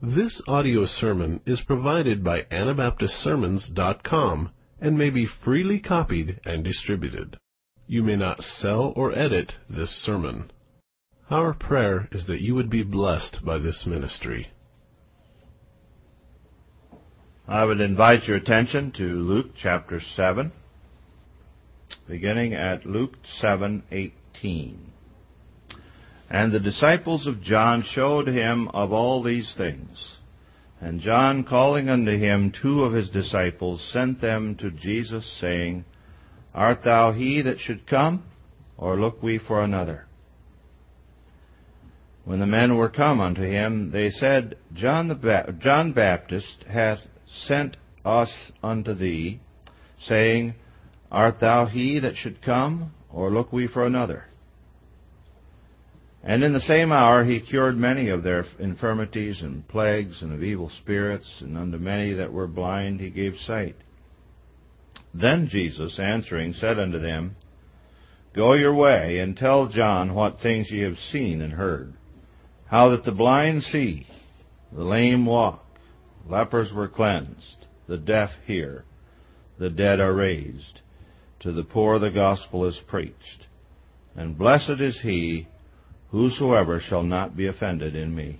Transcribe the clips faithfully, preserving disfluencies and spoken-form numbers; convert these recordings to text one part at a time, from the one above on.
This audio sermon is provided by Anabaptist Sermons dot com and may be freely copied and distributed. You may not sell or edit this sermon. Our prayer is that you would be blessed by this ministry. I would invite your attention to Luke chapter seven, beginning at Luke seven eighteen. And the disciples of John showed him of all these things. And John, calling unto him two of his disciples, sent them to Jesus, saying, Art thou he that should come, or look we for another? When the men were come unto him, they said, John the ba- John Baptist hath sent us unto thee, saying, Art thou he that should come, or look we for another? And in the same hour he cured many of their infirmities and plagues and of evil spirits, and unto many that were blind he gave sight. Then Jesus, answering, said unto them, Go your way, and tell John what things ye have seen and heard, how that the blind see, the lame walk, lepers were cleansed, the deaf hear, the dead are raised, to the poor the gospel is preached. And blessed is he whosoever shall not be offended in me.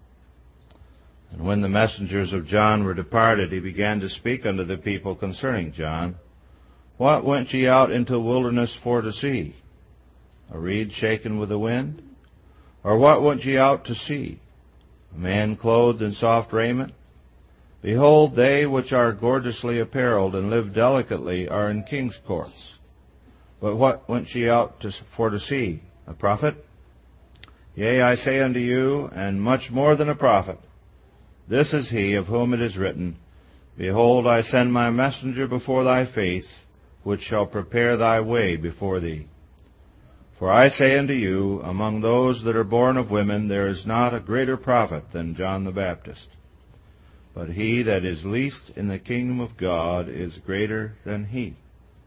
And when the messengers of John were departed, he began to speak unto the people concerning John. What went ye out into the wilderness for to see? A reed shaken with the wind? Or what went ye out to see? A man clothed in soft raiment? Behold, they which are gorgeously apparelled and live delicately are in king's courts. But what went ye out to, for to see? A prophet? Yea, I say unto you, and much more than a prophet. This is he of whom it is written, Behold, I send my messenger before thy face, which shall prepare thy way before thee. For I say unto you, among those that are born of women, there is not a greater prophet than John the Baptist. But he that is least in the kingdom of God is greater than he.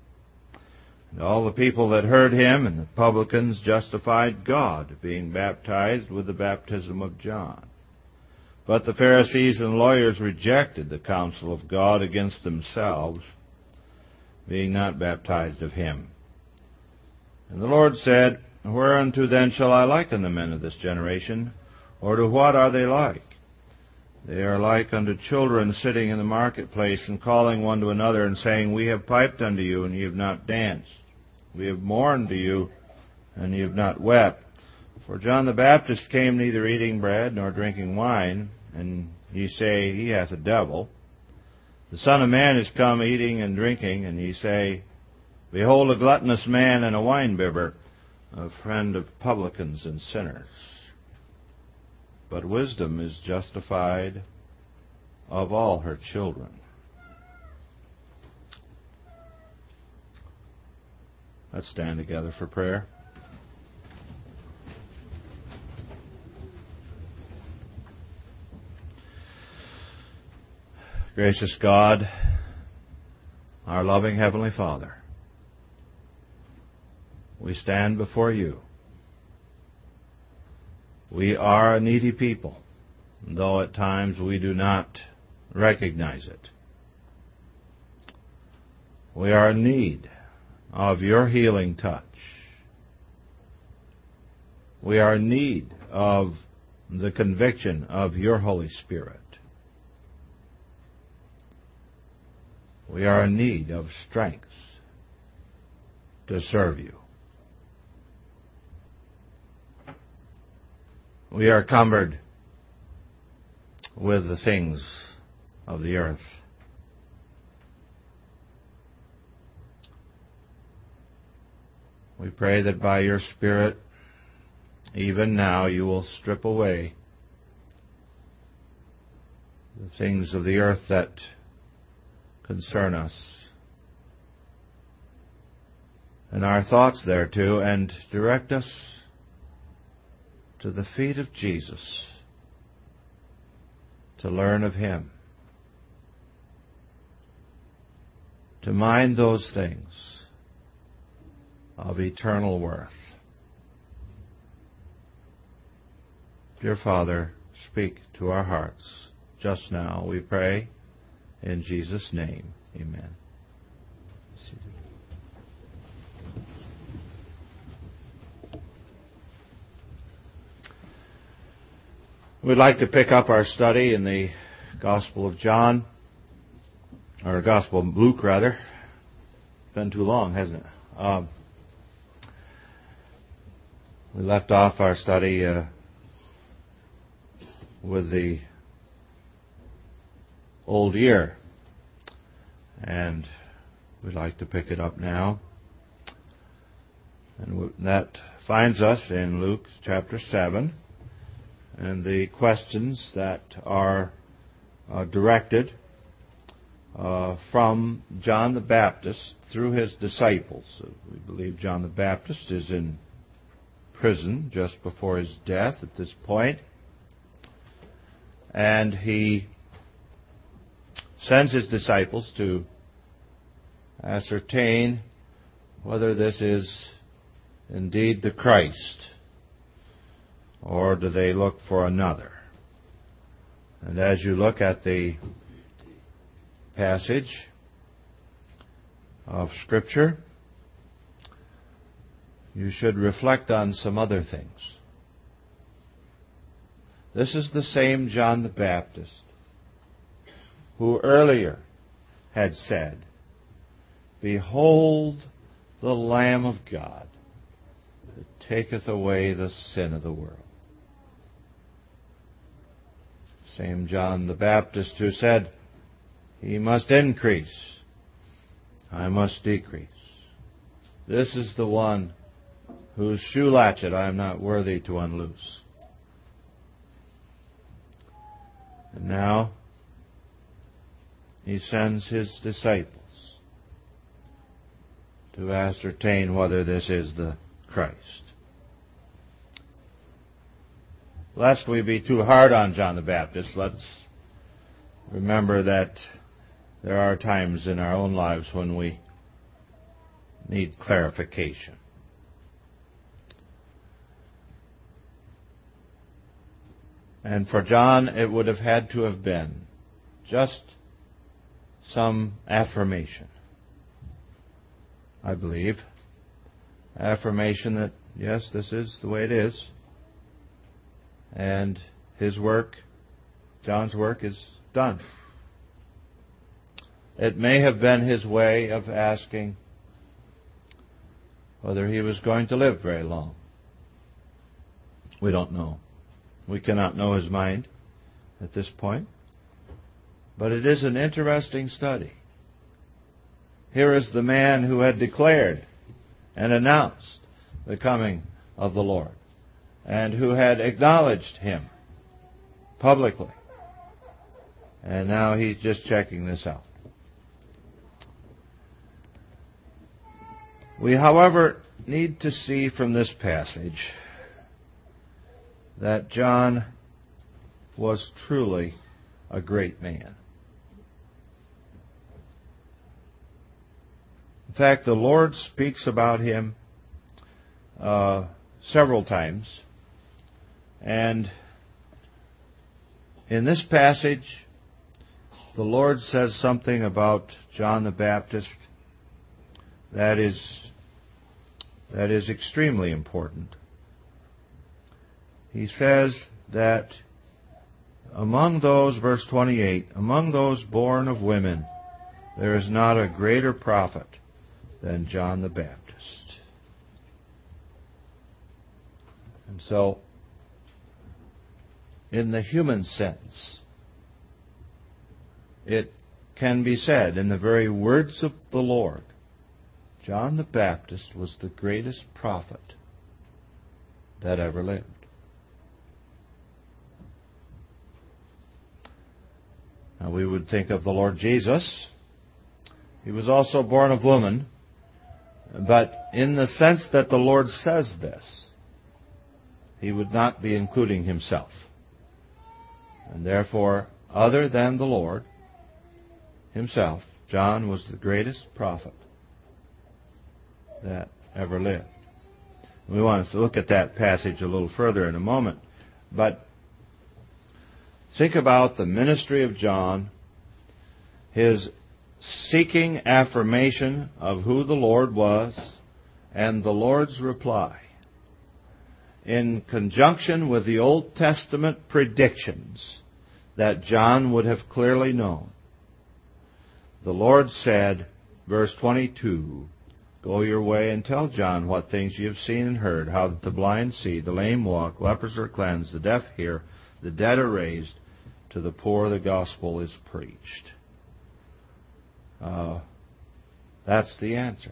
And all the people that heard him and the publicans justified God, being baptized with the baptism of John. But the Pharisees and lawyers rejected the counsel of God against themselves, being not baptized of him. And the Lord said, Whereunto then shall I liken the men of this generation? Or to what are they like? They are like unto children sitting in the marketplace, and calling one to another, and saying, We have piped unto you, and ye have not danced. We have mourned to you, and ye have not wept. For John the Baptist came neither eating bread nor drinking wine, and ye say, He hath a devil. The Son of Man is come eating and drinking, and ye say, Behold, a gluttonous man and a winebibber, a friend of publicans and sinners. But wisdom is justified of all her children. Let's stand together for prayer. Gracious God, our loving Heavenly Father, we stand before you. We are a needy people, though at times we do not recognize it. We are in need of your healing touch. We are in need of the conviction of your Holy Spirit. We are in need of strength to serve you. We are cumbered with the things of the earth. We pray that by your Spirit, even now, you will strip away the things of the earth that concern us, and our thoughts thereto, and direct us to the feet of Jesus to learn of him, to mind those things of eternal worth. Dear Father, speak to our hearts. just now, we pray in Jesus' name. Amen. We'd like to pick up our study in the Gospel of John, or Gospel of Luke, rather. It's been too long, hasn't it? Um, we left off our study uh, with the old year, and we'd like to pick it up now. And that finds us in Luke chapter seven. And the questions that are uh, directed uh, from John the Baptist through his disciples. We believe John the Baptist is in prison just before his death at this point. And he sends his disciples to ascertain whether this is indeed the Christ, or do they look for another? And as you look at the passage of Scripture, you should reflect on some other things. This is the same John the Baptist who earlier had said, "Behold the Lamb of God that taketh away the sin of the world." Same John the Baptist who said, "He must increase, I must decrease. This is the one whose shoe latchet I am not worthy to unloose." And now he sends his disciples to ascertain whether this is the Christ. Lest we be too hard on John the Baptist, let's remember that there are times in our own lives when we need clarification. And for John, it would have had to have been just some affirmation, I believe. Affirmation that, yes, this is the way it is. And his work, John's work, is done. It may have been his way of asking whether he was going to live very long. We don't know. We cannot know his mind at this point. But it is an interesting study. Here is the man who had declared and announced the coming of the Lord, and who had acknowledged him publicly. And now he's just checking this out. We, however, need to see from this passage that John was truly a great man. In fact, the Lord speaks about him uh, several times. And in this passage, the Lord says something about John the Baptist that is, that is extremely important. He says that among those, verse twenty-eight, among those born of women, there is not a greater prophet than John the Baptist. And so, in the human sense, it can be said, in the very words of the Lord, John the Baptist was the greatest prophet that ever lived. Now, we would think of the Lord Jesus. He was also born of woman, but in the sense that the Lord says this, he would not be including himself. And therefore, other than the Lord himself, John was the greatest prophet that ever lived. We want to look at that passage a little further in a moment. But Think about the ministry of John, his seeking affirmation of who the Lord was, and the Lord's reply. In conjunction with the Old Testament predictions that John would have clearly known, the Lord said, verse twenty-two, "Go your way and tell John what things you have seen and heard, how that the blind see, the lame walk, lepers are cleansed, the deaf hear, the dead are raised, to the poor the gospel is preached." Uh, that's the answer.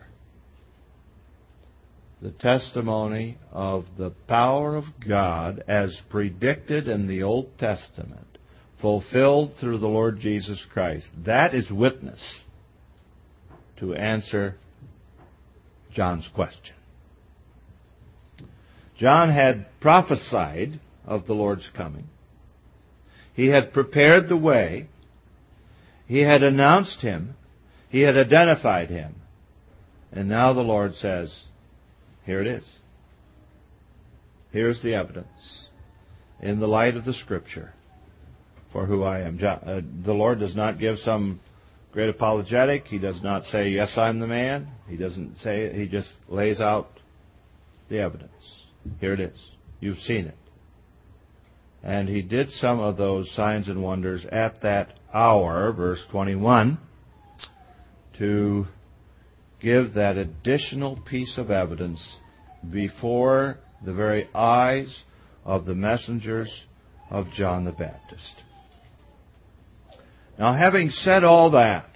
The testimony of the power of God as predicted in the Old Testament, fulfilled through the Lord Jesus Christ. That is witness to answer John's question. John had prophesied of the Lord's coming. He had prepared the way. He had announced Him. He had identified Him. And now the Lord says, here it is. Here's the evidence in the light of the Scripture for who I am. Uh, the Lord does not give some great apologetic. He does not say, yes, I'm the man. He doesn't say it. He just lays out the evidence. Here it is. You've seen it. And He did some of those signs and wonders at that hour, verse twenty-one, to give that additional piece of evidence before the very eyes of the messengers of John the Baptist. Now, having said all that,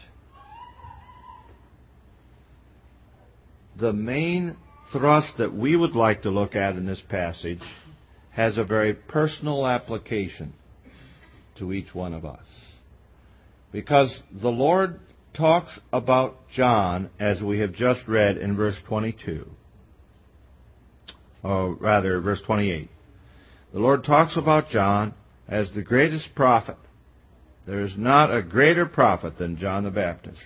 the main thrust that we would like to look at in this passage has a very personal application to each one of us. Because the Lord talks about John, as we have just read in verse twenty-two, or rather, verse twenty-eight. The Lord talks about John as the greatest prophet. There is not a greater prophet than John the Baptist.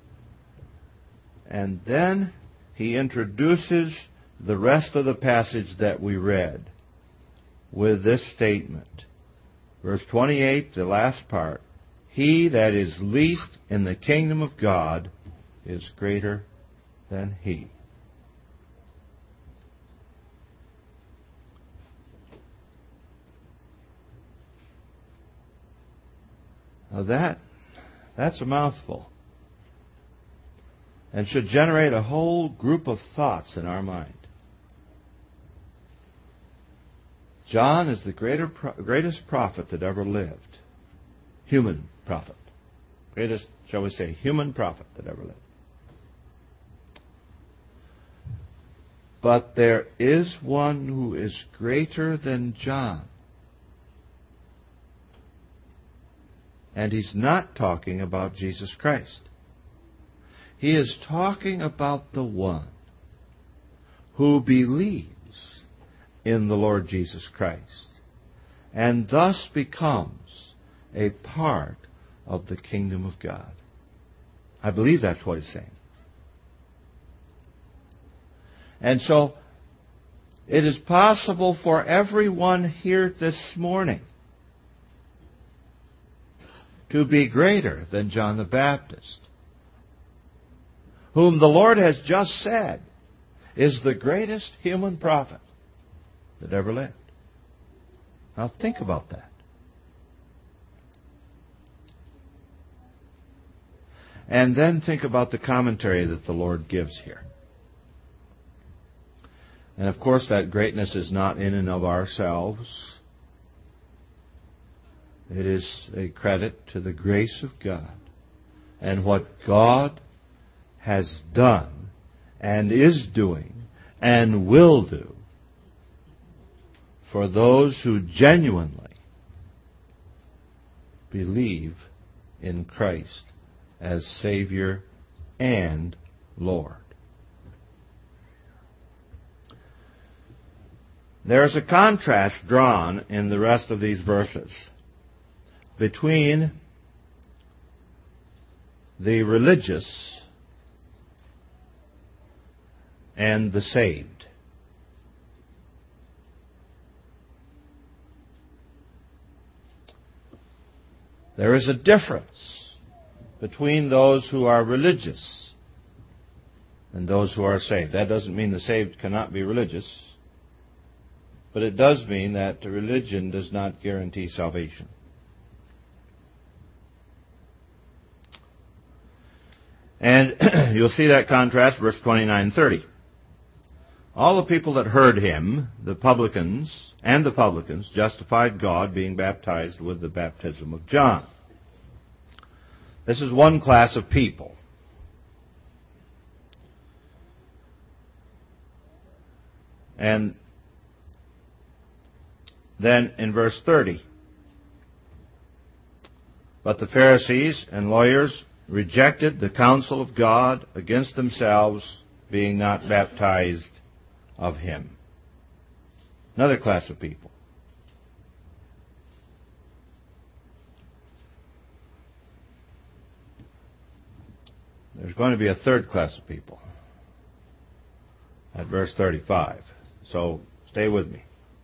And then He introduces the rest of the passage that we read with this statement. Verse twenty-eight, the last part. He that is least in the kingdom of God is greater than he. Now that, that's a mouthful. And should generate a whole group of thoughts in our mind. John is the greater, greatest prophet that ever lived. Human prophet. Greatest, shall we say, human prophet that ever lived. But there is one who is greater than John. And He's not talking about Jesus Christ. He is talking about the one who believes in the Lord Jesus Christ and thus becomes a part of the kingdom of God. I believe that's what He's saying. And so, it is possible for everyone here this morning to be greater than John the Baptist, whom the Lord has just said is the greatest human prophet that ever lived. Now think about that. And then think about the commentary that the Lord gives here. And of course that greatness is not in and of ourselves. It is a credit to the grace of God and what God has done and is doing and will do for those who genuinely believe in Christ as Savior and Lord. There is a contrast drawn in the rest of these verses between the religious and the saved. There is a difference between those who are religious and those who are saved. That doesn't mean the saved cannot be religious, but it does mean that religion does not guarantee salvation. And you'll see that contrast, verse twenty-nine and thirty. All the people that heard him, the publicans and the publicans, justified God, being baptized with the baptism of John. This is one class of people. And then in verse thirty, but the Pharisees and lawyers rejected the counsel of God against themselves, being not baptized of him. Another class of people. There's going to be a third class of people at verse thirty-five. So stay with me.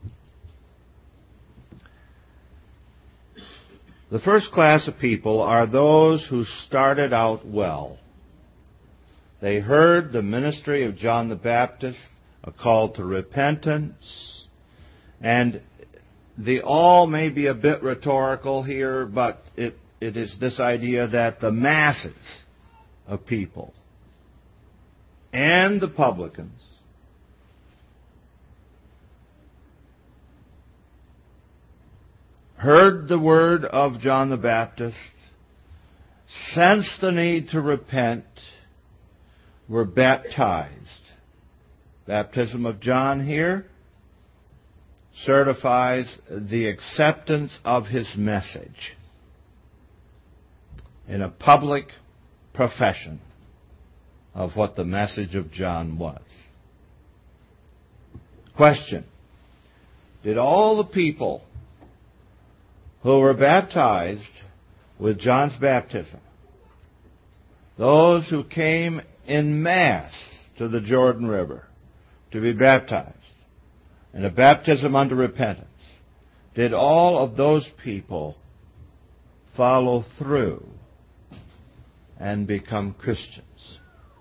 The first class of people are those who started out well. They heard the ministry of John the Baptist, a call to repentance, and the all may be a bit rhetorical here, but it, it is this idea that the masses of people and the publicans heard the word of John the Baptist, sensed the need to repent, were baptized. Baptism of John here certifies the acceptance of his message in a public profession of what the message of John was. Question: did all the people who were baptized with John's baptism, those who came in mass to the Jordan River to be baptized, in a baptism unto repentance, did all of those people follow through and become Christians?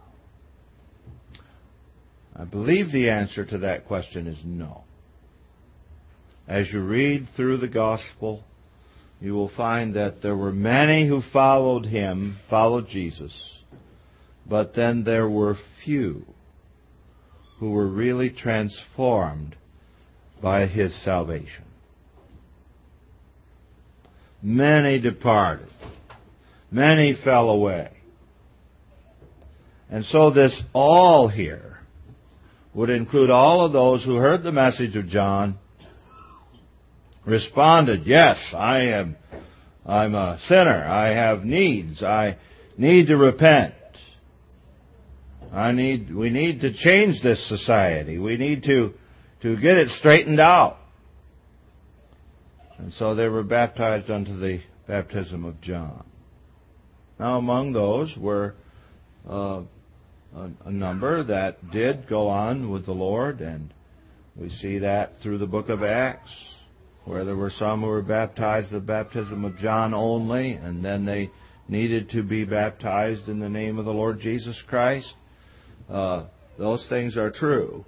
I believe the answer to that question is no. As you read through the gospel, you will find that there were many who followed him, followed Jesus, but then there were few who were really transformed by his salvation. Many departed. Many fell away. And so this all here would include all of those who heard the message of John, responded, yes, I am I'm a sinner. I have needs. I need to repent. I need we need to change this society. We need to to get it straightened out. And so they were baptized unto the baptism of John. Now among those were uh, a, a number that did go on with the Lord, and we see that through the book of Acts, where there were some who were baptized the baptism of John only, and then they needed to be baptized in the name of the Lord Jesus Christ. Uh, those things are true.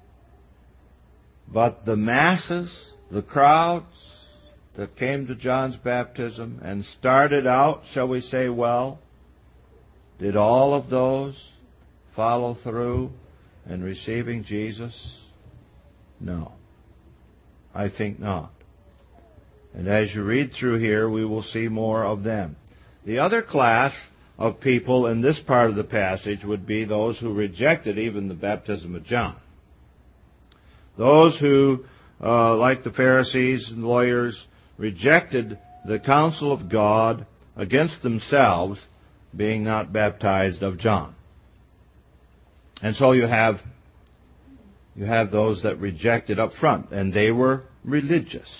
But the masses, the crowds that came to John's baptism and started out, shall we say, well, did all of those follow through in receiving Jesus? No. I think not. And as you read through here, we will see more of them. The other class of people in this part of the passage would be those who rejected even the baptism of John. Those who, uh, like the Pharisees and lawyers, rejected the counsel of God against themselves, being not baptized of John. And so you have you have those that rejected up front, and they were religious.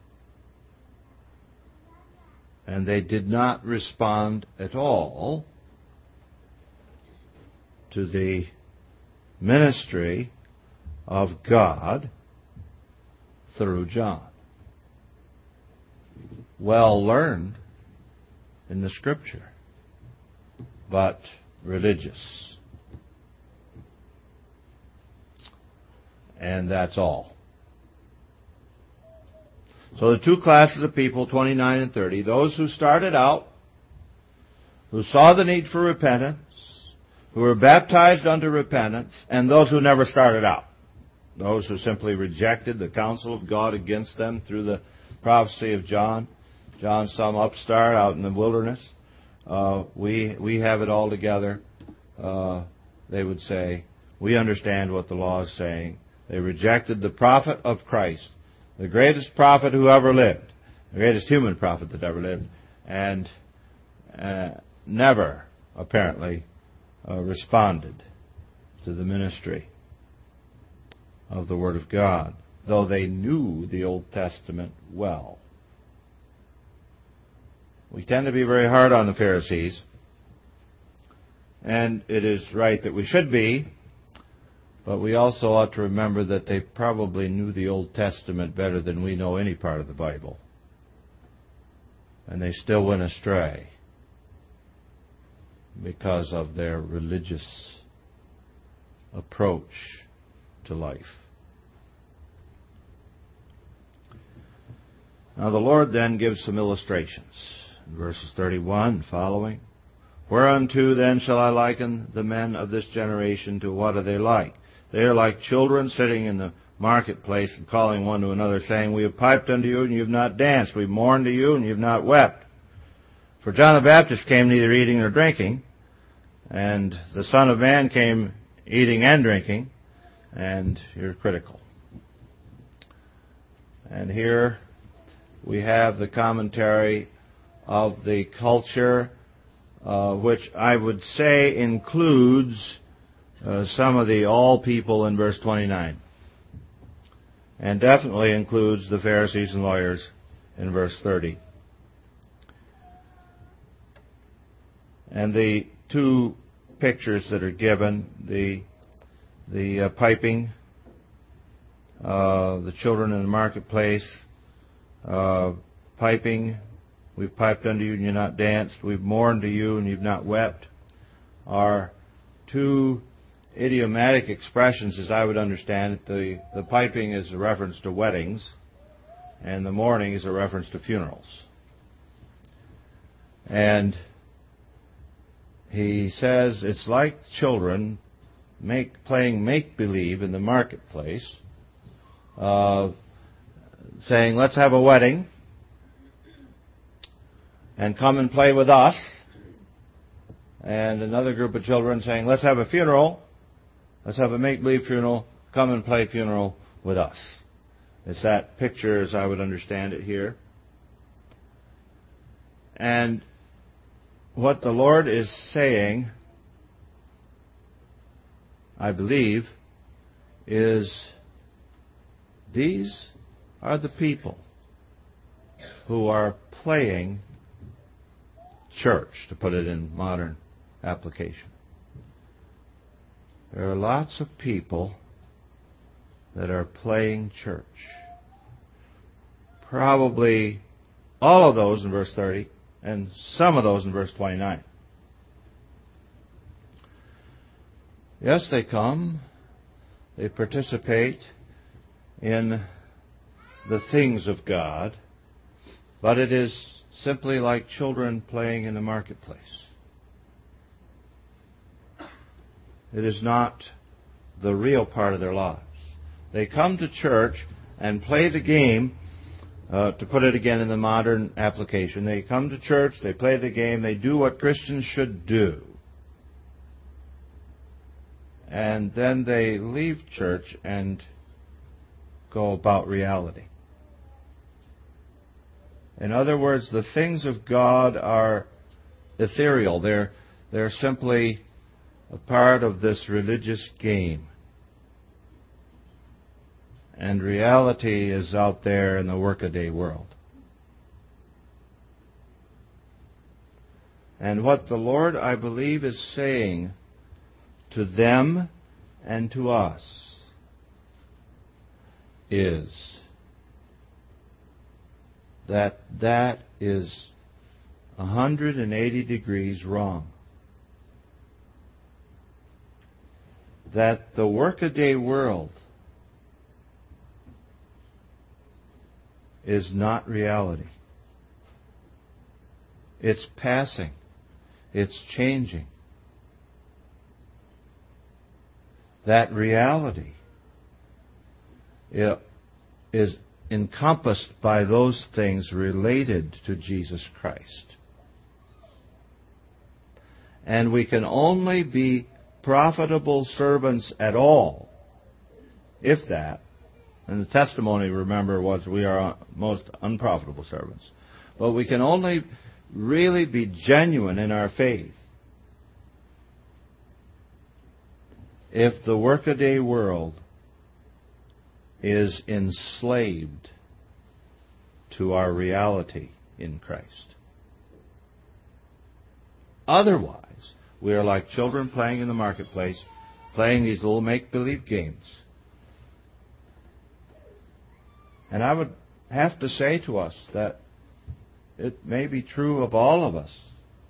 And they did not respond at all to the ministry of God through John. Well learned in the Scripture, but religious. And that's all. So the two classes of people, twenty-nine and thirty, those who started out, who saw the need for repentance, who were baptized unto repentance, and those who never started out. Those who simply rejected the counsel of God against them through the prophecy of John. John, some upstart out in the wilderness. Uh, we we have it all together. Uh, they would say, we understand what the law is saying. They rejected the prophet of Christ, the greatest prophet who ever lived, the greatest human prophet that ever lived, and uh, never, apparently, uh, responded to the ministry of the Word of God, though they knew the Old Testament well. We tend to be very hard on the Pharisees, and it is right that we should be, but we also ought to remember that they probably knew the Old Testament better than we know any part of the Bible. And they still went astray because of their religious approach to life. Now the Lord then gives some illustrations. In verses thirty-one and following, whereunto then shall I liken the men of this generation? To what are they like? They are like children sitting in the marketplace and calling one to another, saying, we have piped unto you, and you have not danced. We have mourned to you, and you have not wept. For John the Baptist came neither eating nor drinking, and the Son of Man came eating and drinking, and you're critical. And here we have the commentary of the culture, uh, which I would say includes uh, some of the all people in verse twenty-nine, and definitely includes the Pharisees and lawyers in verse thirty. And the two pictures that are given, the the uh, piping, uh, the children in the marketplace, uh, piping, we've piped unto you and you've not danced, we've mourned to you and you've not wept, are two idiomatic expressions as I would understand it. The, the piping is a reference to weddings, and the mourning is a reference to funerals. And he says it's like children make, playing make-believe in the marketplace, uh, saying, let's have a wedding and come and play with us. And another group of children saying, let's have a funeral, let's have a make-believe funeral, come and play funeral with us. It's that picture as I would understand it here. And what the Lord is saying, I believe, is these are the people who are playing church, to put it in modern application. There are lots of people that are playing church. Probably all of those in verse thirty, and some of those in verse twenty-nine. Yes, they come, they participate in the things of God, but it is simply like children playing in the marketplace. It is not the real part of their lives. They come to church and play the game, uh, to put it again in the modern application. They come to church, they play the game, they do what Christians should do. And then they leave church and go about reality. In other words, the things of God are ethereal. They're, they're simply a part of this religious game. And reality is out there in the workaday world. And what the Lord, I believe, is saying to them and to us is that that is one hundred eighty degrees wrong. That the workaday world is not reality. It's passing. It's changing. That reality is encompassed by those things related to Jesus Christ. And we can only be profitable servants at all, if that, and the testimony, remember, was we are most unprofitable servants, but we can only really be genuine in our faith if the workaday world is enslaved to our reality in Christ. Otherwise, we are like children playing in the marketplace, playing these little make-believe games. And I would have to say to us that it may be true of all of us,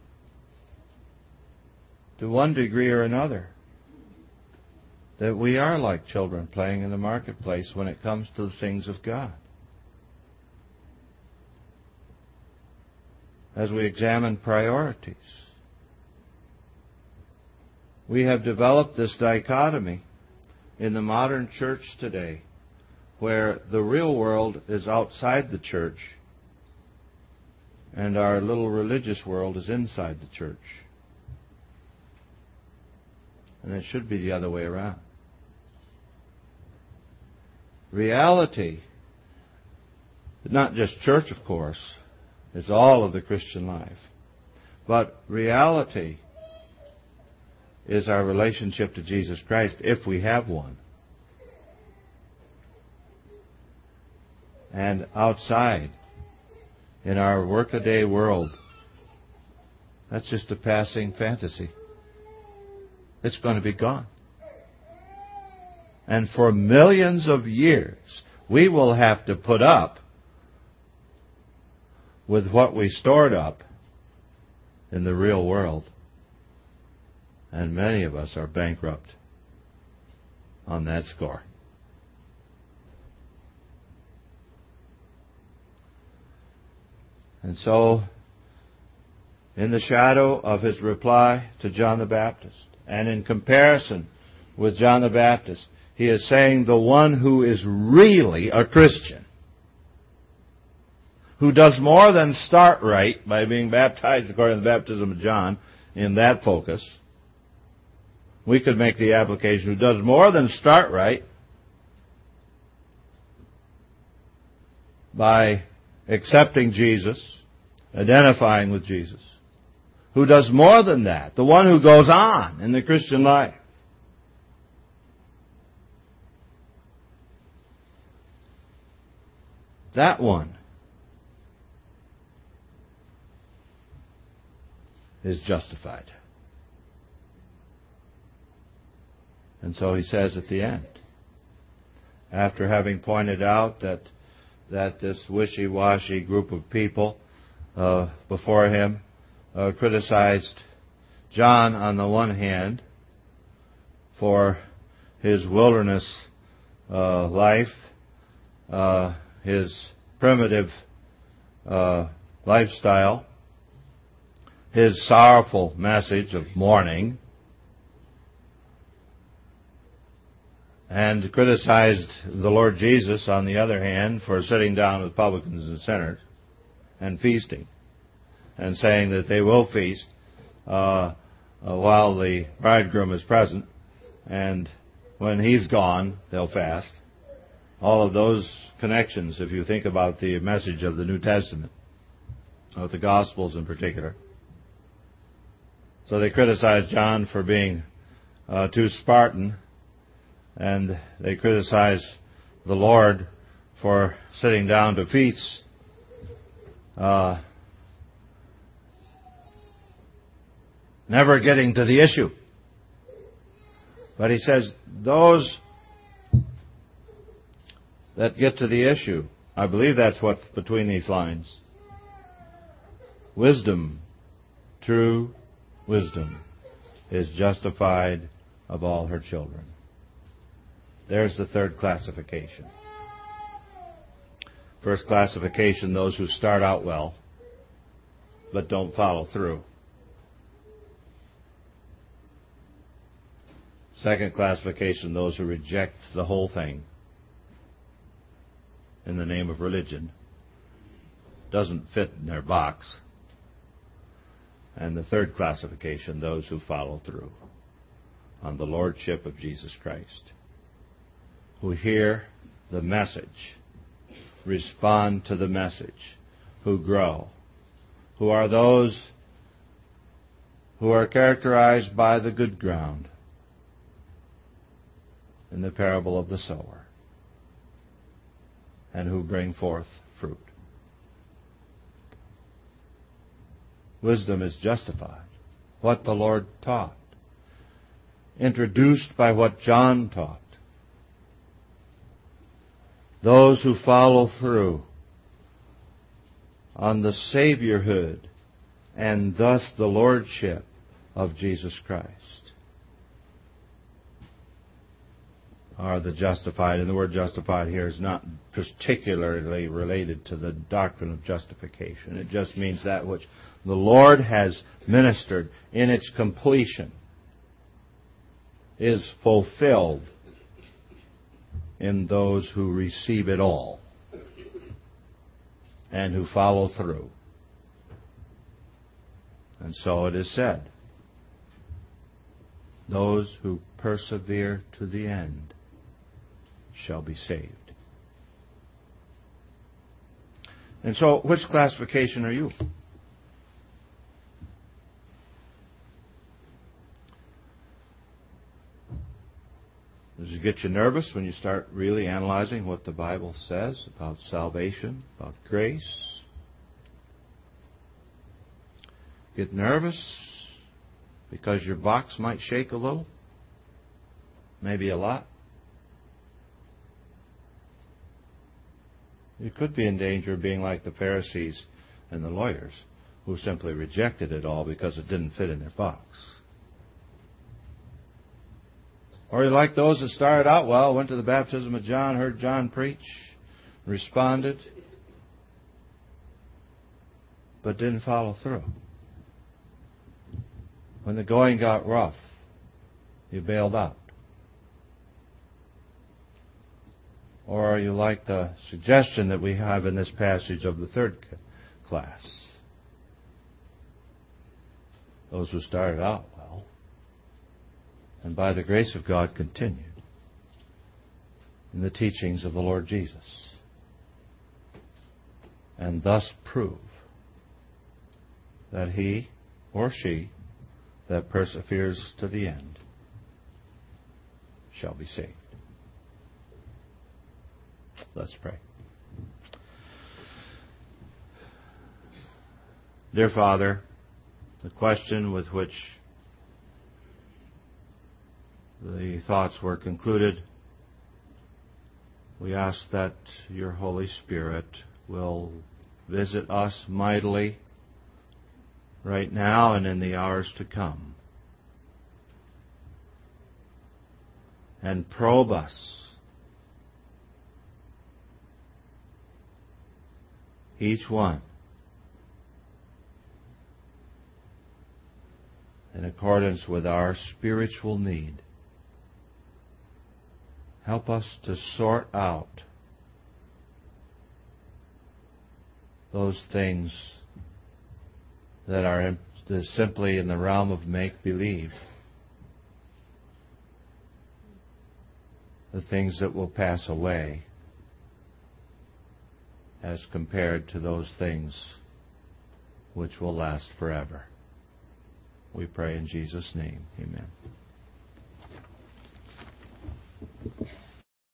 to one degree or another, that we are like children playing in the marketplace when it comes to the things of God. As we examine priorities, we have developed this dichotomy in the modern church today, where the real world is outside the church and our little religious world is inside the church. And it should be the other way around. Reality, not just church, of course, it's all of the Christian life. But reality is our relationship to Jesus Christ, if we have one. And outside, in our workaday world, that's just a passing fantasy. It's going to be gone. And for millions of years, we will have to put up with what we stored up in the real world. And many of us are bankrupt on that score. And so, in the shadow of his reply to John the Baptist, and in comparison with John the Baptist, he is saying the one who is really a Christian, who does more than start right by being baptized according to the baptism of John, in that focus, we could make the application, who does more than start right by accepting Jesus, identifying with Jesus, who does more than that, the one who goes on in the Christian life. That one is justified. And so he says at the end, after having pointed out that that this wishy-washy group of people uh, before him uh, criticized John on the one hand for his wilderness uh, life, uh, his primitive uh, lifestyle, his sorrowful message of mourning, and criticized the Lord Jesus, on the other hand, for sitting down with publicans and sinners and feasting, and saying that they will feast uh, uh, while the bridegroom is present, and when he's gone, they'll fast. All of those connections, if you think about the message of the New Testament, of the Gospels in particular. So they criticized John for being uh, too Spartan, and they criticize the Lord for sitting down to feasts. Uh, never getting to the issue. But he says, those that get to the issue, I believe that's what's between these lines, Wisdom, true wisdom, is justified of all her children. There's the third classification. First classification, those who start out well, but don't follow through. Second classification, those who reject the whole thing in the name of religion. Doesn't fit in their box. And the third classification, those who follow through on the Lordship of Jesus Christ, who hear the message, respond to the message, who grow, who are those who are characterized by the good ground in the parable of the sower, and who bring forth fruit. Wisdom is justified, what the Lord taught, introduced by what John taught. Those who follow through on the Saviorhood and thus the Lordship of Jesus Christ are the justified. And the word justified here is not particularly related to the doctrine of justification. It just means that which the Lord has ministered in its completion is fulfilled in those who receive it all and who follow through. And so it is said, those who persevere to the end shall be saved. And so, which classification are you? Does it get you nervous when you start really analyzing what the Bible says about salvation, about grace? Get nervous because your box might shake a little? Maybe a lot? You could be in danger of being like the Pharisees and the lawyers who simply rejected it all because it didn't fit in their box. Or you're like those that started out well, went to the baptism of John, heard John preach, responded, but didn't follow through. When the going got rough, you bailed out. Or are you like the suggestion that we have in this passage of the third class? Those who started out well, and by the grace of God continued in the teachings of the Lord Jesus, and thus prove that he or she that perseveres to the end shall be saved. Let's pray. Dear Father, the question with which the thoughts were concluded, we ask that your Holy Spirit will visit us mightily right now and in the hours to come, and probe us, each one, in accordance with our spiritual need. Help us to sort out those things that are simply in the realm of make-believe, the things that will pass away, as compared to those things which will last forever. We pray in Jesus' name. Amen.